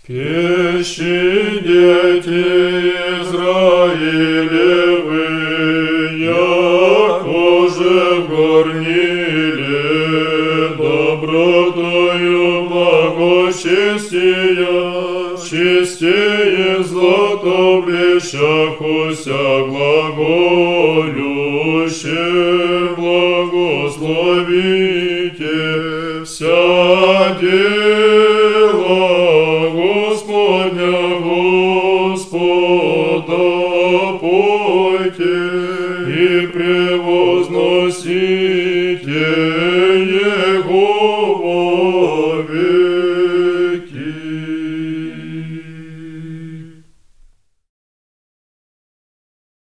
Пищи, дети Израилевы, яко же в горниле, добротою благочестия, чистее злато блещахуся глаголюще, благословите вся